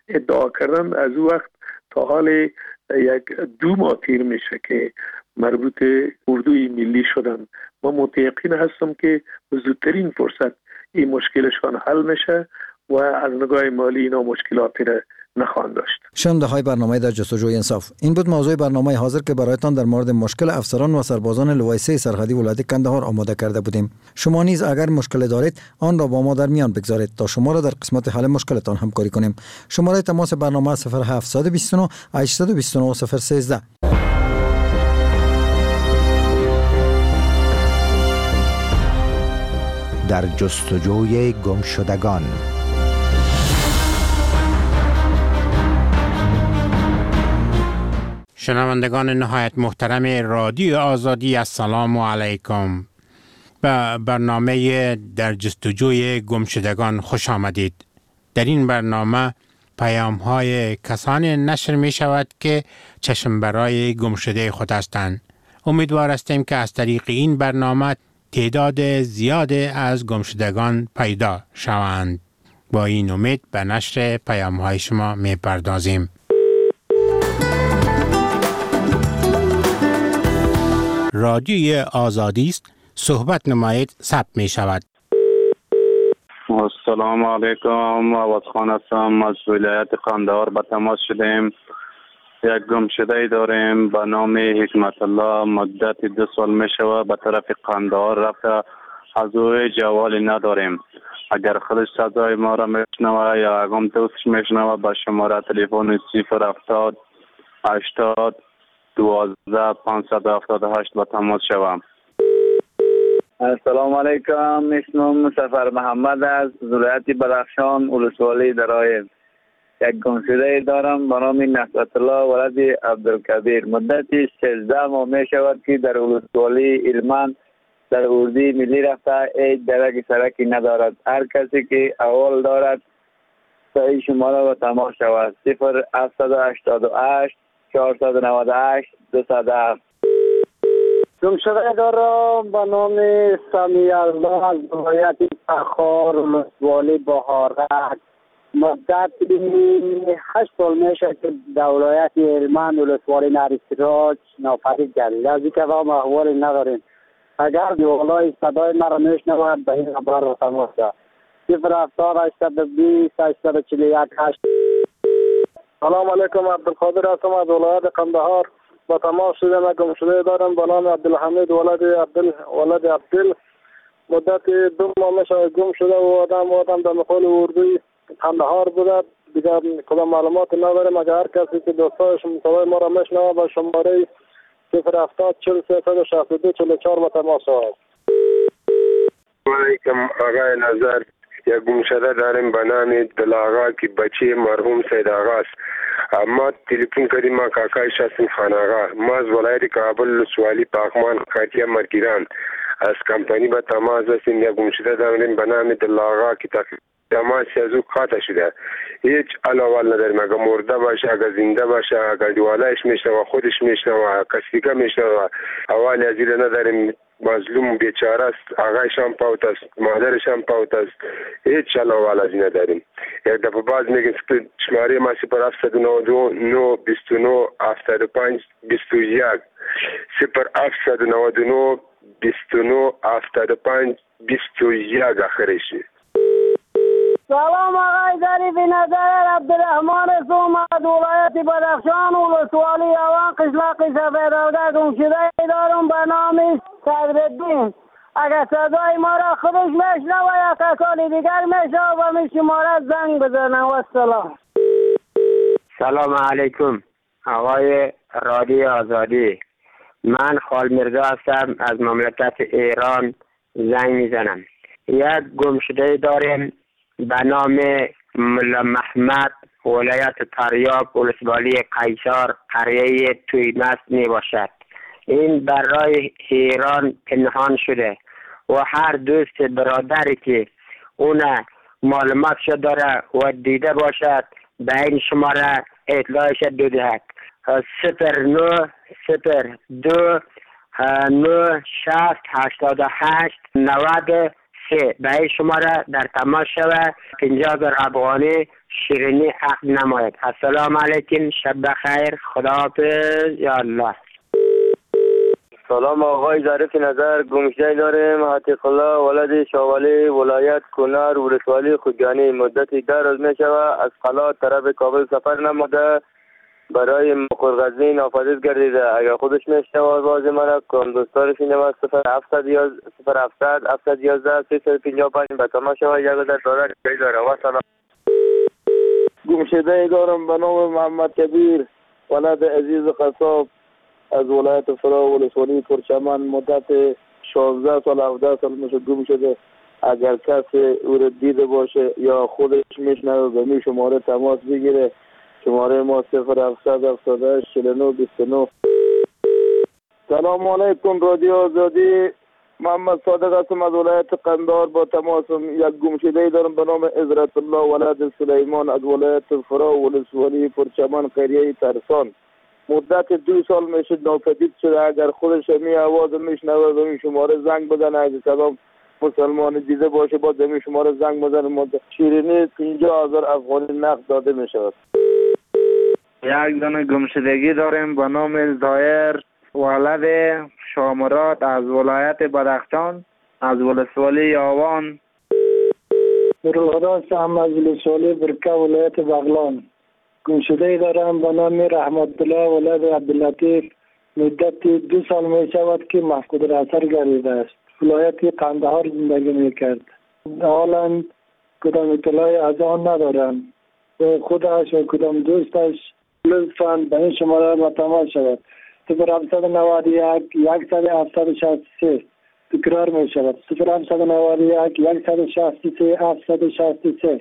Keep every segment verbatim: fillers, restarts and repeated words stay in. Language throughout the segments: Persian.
ادعا کردن از او وقت تا حال یک دو ماه تیر میشه که مربوط اردوی ملی شدن. ما متیقن هستم که زودترین فرصت این مشکلشان حل میشه و از نگاه مالی اینا مشکلاتی را نخواهند داشت. شنونده های برنامه در جستجوی انصاف، این بود موضوع برنامه حاضر که برایتان در مورد مشکل افسران و سربازان لوای سه سرحدی ولایت کندهار آماده کرده بودیم. شما نیز اگر مشکل دارید آن را با ما در میان بگذارید تا شما را در قسمت حل مشکلتان همکاری کنیم. شماره تماس برنامه صفر هفت دو نه هشت دو نه صفر یک سه. در جستجوی گمشدگان. شنوندگان نهایت محترم رادیو آزادی، السلام علیکم. به برنامه در جستجوی گمشدگان خوش آمدید. در این برنامه پیام های کسانی نشر می شود که چشم برای گمشده خود هستند. امیدوار هستیم که از طریق این برنامه تعداد زیاد از گمشدگان پیدا شوند. با این امید به نشر پیام های شما می پردازیم. رادیوی آزادی است، صحبت نمایید، ثبت می شود. السلام علیکم، آواز خان هستم از ولایت قندهار به تماس شدیم. یک گمشده داریم به نام حکمت الله، مدت دو سال می شود به طرف قندهار رفته، از او جوالی نداریم. اگر خودش صدای ما را میشنوه یا اگم دوستش میشنوه به شماره تلفن صفر هفتاد هشتاد دوازده پانصد و هفتاد و هشت با تماس شوم. السلام علیکم، اسمم سفر محمد از ولایت بدخشان، ولسوالی درایز. یک گمشده دارم به نام نصرت الله ولد عبدالکبیر. مدتی سیزده ماه می شود که در ولسوالی علمان در اردوی ملی رفته، هیچ درک سرکی ندارد. هر کسی که اول دارد صحیح شماره و تماس شود. صفر هفتصد و هشتاد و هشت چهارصد و نود و هشت دویست و هفت. گمشده دارم به نام سمی الله از ولایت فخار، ولسوالی بهارک. مدت هشت سال میشه که در ولایت هلمند ولسوالی نریسراج ناپدید گردید. از این که هم احوالی نداریم. اگر دیوالای صدای مرا میشنود به این خبر را تماس شد. صفر هفتاد هشتصد و بیست هشتصد و چهل و یک هشت. سلام علیکم، عبدالقادر هستم از ولایت قندهار. با تماس شدم گمشده دارم به نام عبدالحمید ولد عبدل ولد عبدل. مدت دو ماه میشه گم شده و آدم آدم در مقال اردوی قندهار بوده. دیگر کدام معلومات نداریم. اگر هر کسی که دوستایش صدای ما را میشنوه با شماره صفر هفتاد چهل سیصد و شصت و دو چهل و چهار با تماس شود. علیکم آقای نظر، یک گمشده داریم به نام دل آقا که بچه مرحوم سید آقا است. ما تلفن کردیم ما کاکای شاسم خان آقا. ما از ولایت کابل ولسوالی پاکمان خاطیه مرگیران از کمپانی به تماس هستیم. یک گمشده داریم به نام دل آقا که تماسی از او قطع شده. هیچ علاوه نداریم. اگر مرده باشه، اگر زنده باشه، اگر دیوالایش میشنوه، خودش میشنوه، کسی که میشنوه، اول از این نداریم. مظلوم بیچاره است، آقایش هم پاوت است، مادرش هم پاوت است. هیچ علاوه از این نداریم. یک دفعه باز میگیم شماره ما صفر هفتصد و نود و نه بیست و نه هفتاد و پنج بیست و یک صفر هفتصد و نود و نه بیست و نه هفتاد و پنج بیست و یک آخرشه. سلام آقای ظریفی نظر، عبدالرحمن اسم از ولایت بدخشان ولسوالی اوان قشلاق سفیدآباد. گمشده دارم به نام صدرالدین. اگر صدای ما را خودش میشنوه یا کسانی دیگر میشنوه و می شماره زنگ بزنه. و السلام. سلام علیکم آقای رادیو آزادی. من خال مرزا هستم از مملکت ایران زنگ میزنم. یک گمشده داریم به نام ملا محمد، ولایت تریاب، ولسوالی قیصر، قریه تویمست می باشد. این برای ایران پنهان شده و هر دوست برادری که اون معلوماتش داره و دیده باشد به این شماره اطلاعش دهد. صفر نه صفر دو نه شصت هشتاد و هشت نود سه برای شما را در تماس شود پنجاه هزار افغانی شیرینی عقد نماید. السلام علیکم، شب بخیر، خداحافظ، یا الله. سلام آقای ظریف نظر، گمشده داریم عتیق الله ولد شاولی ولایت کنر ولسوالی خوجانی. مدتی ده روز می شود از قلات طرف کابل سفر نموده برای مقرغزی نافذیز گردیده. اگر خودش میشته آواز من کم دوستارش این ما صفر هفتصد صفر هفتصد هفتصد یازده سیصد پنجاه و پنج به تماس شود. یک در دارد جای داره. و سلام. گمشده دارم به نام محمد کبیر ولد عزیز قصاب از ولایت فرا ولسوالی پرچمن. مدت شانزده سال هفده سال میشه گم شده. اگر کسی او را دیده باشه یا خودش میشنوه به می شماره تماس بگیره. شماره ما صفر هفتصد هفتاد و هشت چهل و نه بیست و نه. سلام علیکم رادیو آزادی. محمد صادق هستم از ولایت قندهار. با تماسم یک گمشده دارم به نام عزرت الله ولد سلیمان از ولایت فرا ولسوالی پرچمن قریه ترسان. مدت دو سال میشه ناپدید شده. اگر خودش می آواز میشنوه به این شماره زنگ بزنه. اگه کدام مسلمان دیده باشه با این شماره زنگ بزنه. مدت شیرینی پنجاه هزار افغانی نقد داده می شود. یک دانه گمشدگی داریم به نام زایر ولد شامرات از ولایت بدخشان از ولسوالی یاوان. روحدار هم از ولسوالی برکه ولایت بغلان. گمشده دارم به نام رحمت الله ولد عبداللطیف. مدت دو سال می شود که مفقود اثر گردیده است. ولایت قندهار زندگی می کرد. حالا کدام اطلاعی از آن ندارم. خودش و کدام دوستش لطفاً به این شماره با تماس شود. صفر هفتصد و نود و یک صد و هفتاد و شصت و سه تکرار می شود. صفر هفتصد و نود و یک صد و شصت و سه هفتصد و شصت و سه.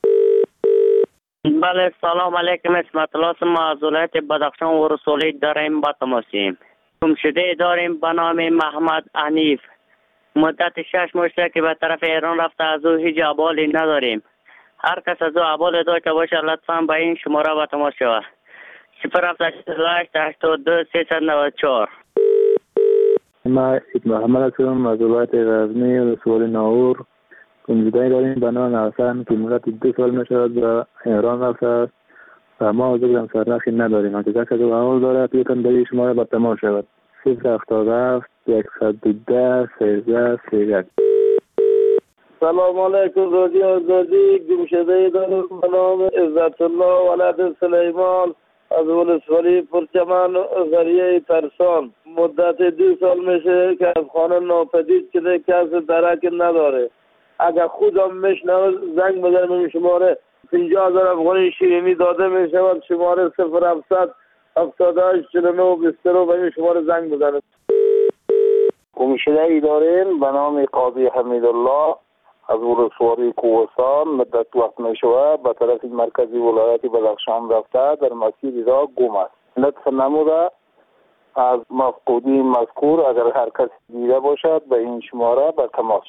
بله سلام علیکم، اسمت الله ما از ولایت بدخشان و رسولی داریم با تماسیم. گمشده داریم به نام محمد حنیف. مدت شش ماه که به طرف ایران رفته. از او هیچ احوالی نداریم. هر کس از او احوال داشته باشه لطفاً به این شماره با تماس شود. صفر هفتصد و هشت هشتاد و دو سیصد و نود و چهار. ما محمد هستم از ولایت غزنی ولسوالی ناور. گمشده داریم به نام حسن که مدت دو سال میشود به ایران رفته است و ما حضور سرنخی نداریم. اگر کسی احوال دارد بیتن به این شماره با تماس شود. صفر هفتاد و هفت صد و ده سیزده سیزده. سلام علیکم رادیو آزادی. گمشده دارم به نام عزت الله ولد سلیمان از ولسوالی پرچمن قریه ترسان. مدت دو سال میشه که از خانه ناپدید شده. کسی درک نداره. اگر خودم میشنوه زنگ بزنم این شماره پنجاه هزار افغانی شیرینی داده میشود. شماره صفر هفتصد هفتاد و هشت چهل و نه بیست و نه به این شماره زنگ بزنم. گمشده ای داریم به نام قاضی حمیدالله از ولسوالی کوهستان. مدت وقت می شود به طرف مرکزی ولایت بدخشان رفته. در مسیر را گم است. لطف نموده از مفقودی مذکور اگر هر کس دیده باشد به این شماره به تماس.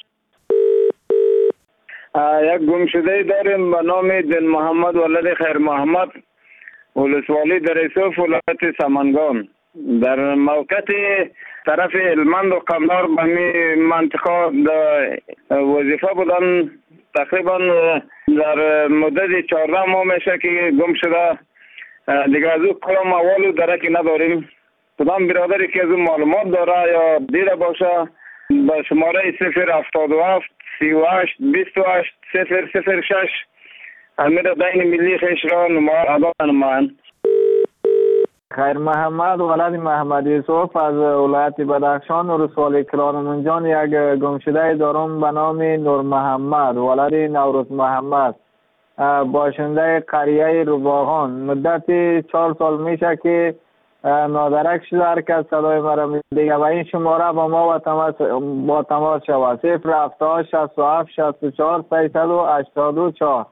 یک گمشده داریم به نام دل محمد ولد خیر محمد ولسوالی دریسوف ولایت سمنگان. در موقعیت طرف هلمند و قندهار به می منطقه وظیفه بودن. تقریبا در مدت چهارده ماه میشه که گم شده. دیگه از او کلام اول و درکی نداریم. کدام برادری که از او معلومات داره یا دیده باشه به شماره صفر هفتاد و هفت سی و هشت بیست و هشت صفر صفر شش امیر دین ملی خیش را نماید نمایند. خیر محمد ولد محمد یوسف از ولایت بدخشان و رسوالی کرانمنجان. یک گمشده دارم به نام نور محمد ولد نوروز محمد باشنده قریه رباغان. مدت چهار سال میشه که نادرک شده. هر کس صدای مرا دیگه و این شماره با ما با تماس با تماس شود. صفر هفتاد شصت و هفت شصت و چهار سیصد و هشتاد و چهار.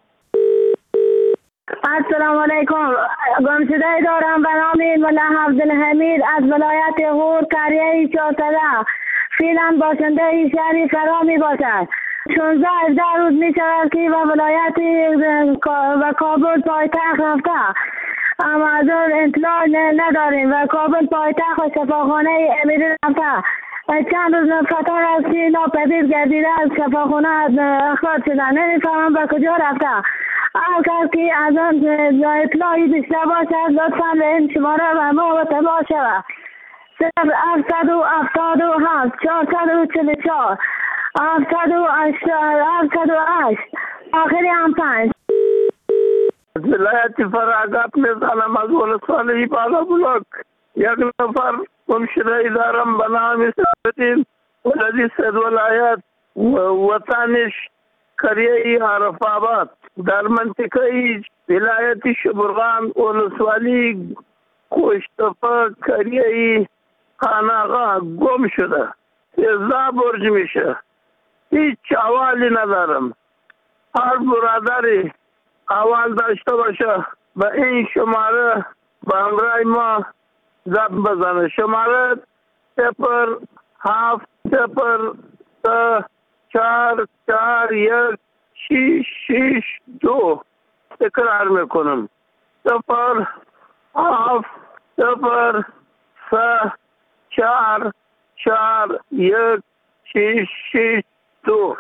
السلام علیکم. گمشده دارم به نام ملا عبدالحمید از ولایت غور قریه چهارده. فعلا باشنده شهر فرا می باشد. شانزده هجده روز می شود که و ولایت و کابل پایتخت رفته. اما از اون اطلاع نداریم و کابل پایتخت و شفاخانه امیر رفته. چند روز قطار هستی ناپدید گردیده از شفاخانه اخراج شده، نمیفهمم به کجا رفته. هر کس که از آن اطلاعی داشته باشد لطفا به این شماره به ما اطلاع شود. صفر هفتصد و هفتاد و هفت چهارصد و چهل و چهار هفتصد و هفتصد و هشت آخری هم پنج. ولایت فراغت میزنم از ولسوالی بالا بلوک. یک نفر گمشده دارم به نام سیدالدین ولدی سید ولایت، وطنش قریه عرف آباد در منطقه ولایت شبرغان ولسوالی کوشتفه قریه خاناغا گم شده. سیزده برج میشه. هیچ احوالی ندارم. هر برادری احوال داشته باشه به این شماره به همراه ما زنگ بزنه. شماره صفر هفت صفر سه چهار چهار یک شیش شیش دو. تکرار میکنم. صفر هفت صفر سه چهار چهار یک شیش شیش دو.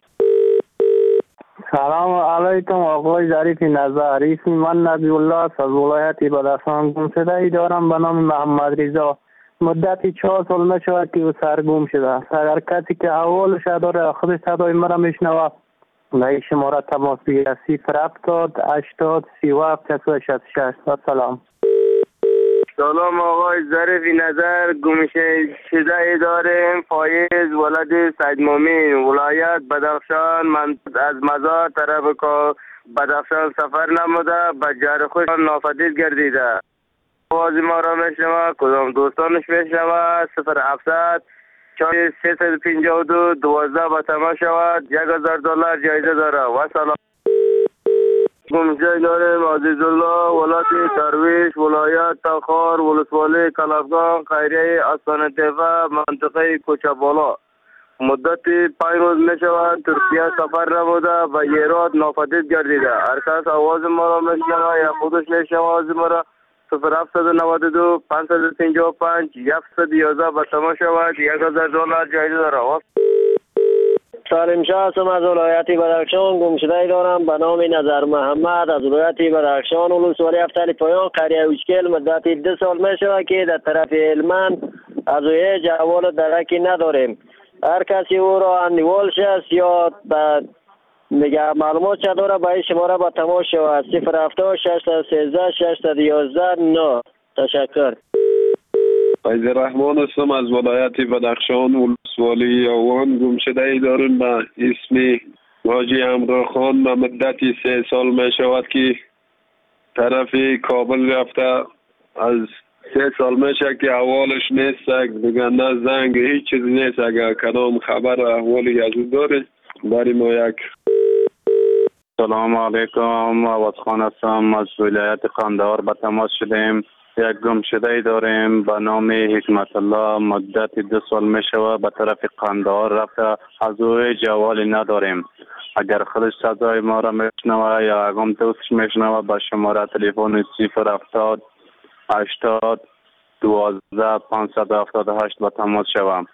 سلام علیکم آقای ظریف نظر. اسم من نبی الله است از ولایت بدخشان. گمشده ای دارم به نام محمد رضا. مدتی چهار سال نشود که او سرگم شده است. اگر کسی که احوالش داره خودش صدای مرا میشنوه به این شماره تماس بگیرد. صفر هفتاد هشتاد سی و هفت شصت و شصت و شش. سلام. سلام آقای ظریف نظر. گمشده ای داریم فایز ولد سید مومن ولایت بدخشان. من از مزار طرف که بدخشان سفر نموده به جر خوش ناپدید گردیده. آواز ما را میشنوه کدام دوستانش میشنوه. صفر هفتصد چهار سیصد و پنجاه و دو دوازده به تمام شود. یک هزار دلار جایزه داره. و سلام. گمشده داریم عزیز الله ولایت درویش ولایت تخار ولسوالی کلافگان خیریه آستانه تیفه منطقه کوچه بالا. مدتی پنج روز می شود ترکیه سفر نموده و ایران ناپدید گردیده. هر کس آواز ما را میشنوه یا خودش میشنوه آواز ما را صفر هفتصد و نود و دو پانصد و پنجاه و پنج صد و یازده به تمام شود. یک هزار دلار جایزه داره. سالم شاه هستم از ولایت بدخشان. گمشده ای دارم به نام نظر محمد از ولایت بدخشان ولسوالی هفتاد پایان قریه اوچکل. مدتی دو سال می شود که در طرف هلمند از اوی جوال درکی نداریم. هر کسی او را اندیوالش است یا میگه معلومات چه داره به این شماره با تماس شود. صفر هفتاد ششصد و سیزده ششصد و یازده نه. تشکر. فیض رحمان هستم از ولایت بدخشان ولسوالی آوان. گمشده ای دارم به اسم حاجی امرا خان. به مدتی سه سال می شود که طرف کابل رفته. از سه سال میشه که احوالش نیست. دیگه نه زنگ هیچ چیز نیست. اگر کدام خبر احوالی از او داره برای ما یک. سلام علیکم. عوض خان هستم از ولایت قندهار به تماس شدیم. یک گمشده ای داریم به نام حکمت الله. مدت دو سال می شود به طرف قندهار رفته. از او جوالی نداریم. اگر خودش صدای ما را میشنوه یا اگم دوستش میشنوه به شماره تلفن صفر هفتاد هشتاد دوازده پانصد و هفتاد و هشت به تماس شوم.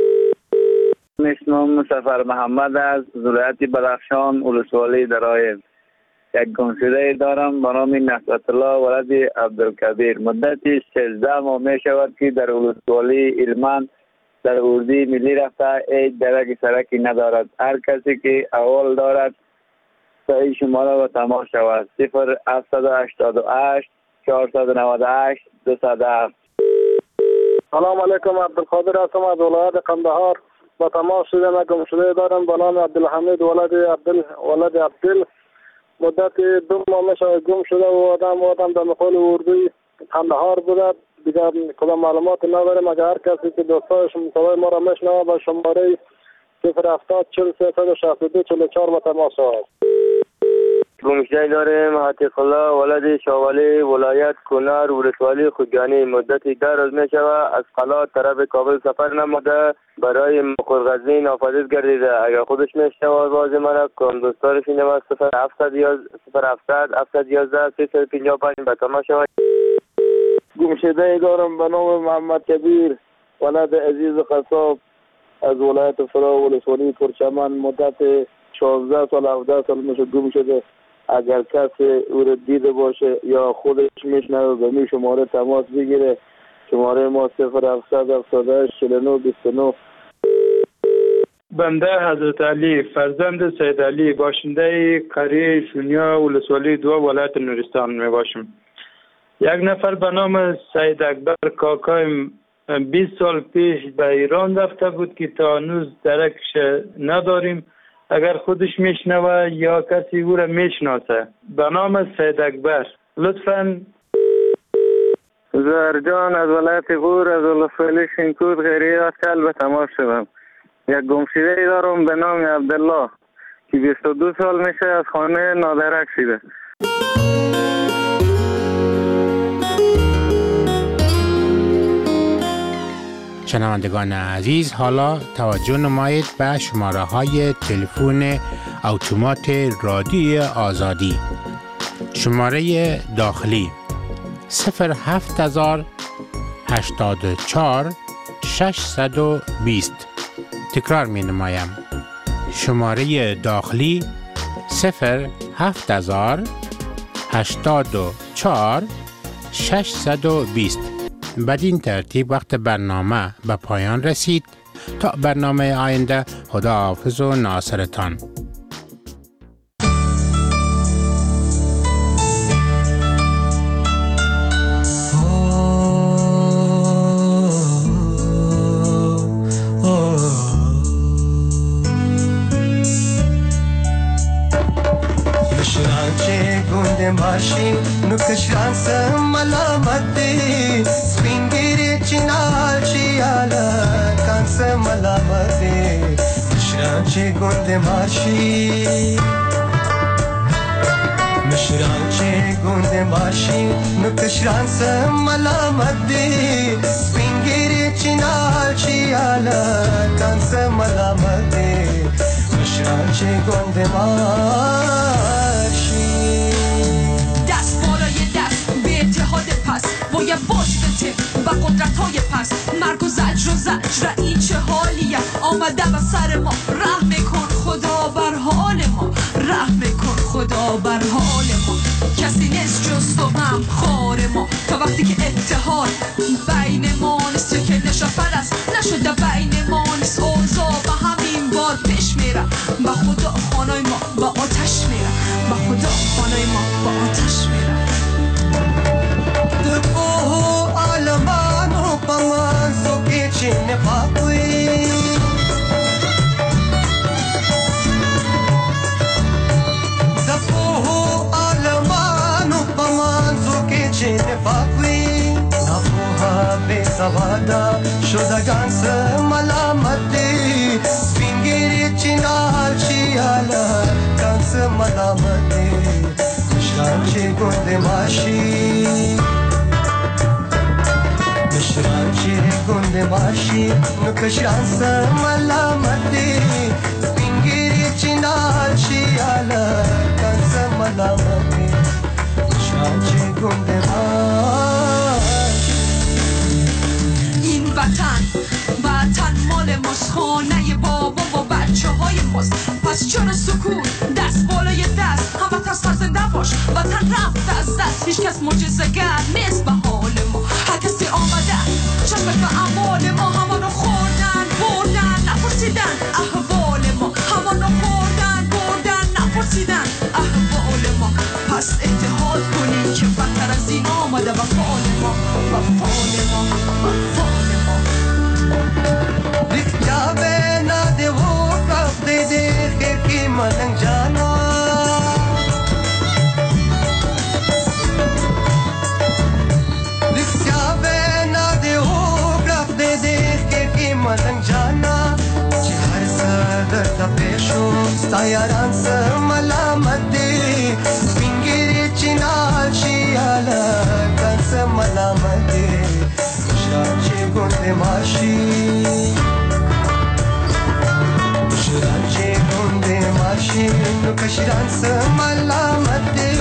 اسمم مصطفی محمد از ولایت بدخشان ولسوالی درایه. یک گمشده دارم به نام نصرت الله ولد عبدالکبیر. مدتی سیزده ماه می شود که در ولسوالی هلمند در اردی ملی رفته. هیچ درک سرکی ندارد. هر کسی که احوال دارد صحیح شماره و تماس شود. صفر هفتصد و هشتاد و هشت چهارصد و نود و هشت دویست و هفت. سلام علیکم. عبدالقادر هستم از ولایت قندهار. با تماس شدم گمشده دارم به نام عبدالحمید ولد عبدل ولد عبدل. مدت دو ماه میشه گم شده و آدم آدم در مقال اردوی قندهار بوده. دیگر کدام معلومات نداریم. اگر هر کسی که دوستایش مطابق ما را میشنوه با شماره صفر هفتاد چهل سیصد و شصت و دو چهل و چهار با تماس شود. گمشده داریم عتیق الله ولد شاولی ولایت کنار ولسوالی خوجانی. مدتی ده روز می شود از قلات طرف کابل سفر نموده برای مقرغزی ناپدید گردیده. اگر خودش میشنوه آواز من کم دوستانش اینم صفر هفتصد هفتصد یازده سیصد و پنجاه و پنج به تماس شود. گمشده ای دارم به نام محمد کبیر. ولد عزیز قصاب از ولایت فرا ولسوالی پرچمن مدت شانزده سال هفده سال میشه گم شده. اگر کسی او را دیده باشه یا خودش میشنوه به می شماره تماس بگیره. شماره ما صفر هفتصد هفتاد و هشت چهل و نه بیست و نه. بنده حضرت علی فرزند سید علی باشنده قریه شونیا ولسوالی دو ولایت نورستان می باشم. یک نفر به نام سید اکبر کاکایم بیست سال پیش به ایران رفته بود که تا هنوز درکش نداریم. اگر خودش میشنوه یا کسی او را میشناسه به نام سید اکبر لطفاً. زهرجان از ولایت غور از ولسوالی شینکود غیره اکل به تماس شدم. یک گمشده ای دارم به نام عبدالله که بیست و دو سال میشه از خانه نادرک شده. شنوندگان عزیز، حالا توجه نمایید به شماره های تلفن اتومات رادیوی آزادی. شماره داخلی صفر هفت هزار هشتاد و چهار ششصد و بیست. تکرار می نمایم. شماره داخلی صفر هفت هزار هشتاد و چهار ششصد و بیست. بدین ترتیب وقت برنامه به پایان رسید. تا برنامه آینده، خداحافظ و ناصرتان. ماشین نکشان سم ملامت دی سپینگیری چینال چیالا کان سم ملامت دی مشران چی گند ماشین مشران چی گند ماشین نکشان سم ملامت دی سپینگیری چینال چیالا کان سم ملامت دی مشران چی گند ماشین. باید باشته و قدرت های پس مرگ و زجر و زجر این چه حالیه آمده و سر ما رحم کن خدا بر حال ما رحم کن خدا بر حال ما کسی نیست جز تو هم خار ما تا وقتی که اتحاد بین ما نیست که نشافر است نشده بین ما نیست اوضاع و همین بار پیش میره با خدا خانای ما با آتش میره با خدا خانای ما با آتش میره. Alamano pamazo que chine papui Zapoho alamano pamazo que chine papui Napoha besavada shoda gansa malamati Spingiri chinal chiala gansa malamati Shanchi gunde mashi شرانچی گنده باشی نکشان سملامتی سپینگیری چینال شیالا کان سملامتی شرانچی گنده باشی. این وطن وطن مال ماست خانه بابا و بچه های ماست پس چرا سکون دست بالای دست همه تصفر زنده باش وطن رفت از دست هیچ کس معجزه گر نیست به حال ما هر کسی آمده چشم به اعمال ما همانو خوردن بردن نپرسیدن احوال ما همانو خوردن بردن نپرسیدن احوال ما پس اتحاد کنیم که بدتر از این آمده و فال ما و فال ما و فال ما ریختابه ناده و رفته ده خیرکی منن جانا مدن جانا چه هر سر تا پیشو ستایران سر ملامت دی سپینگیری چینال شیالا کن سر ملامت دی مشران چه گنده ماشی مشران چه گنده ماشی نکشران سر ملامت دی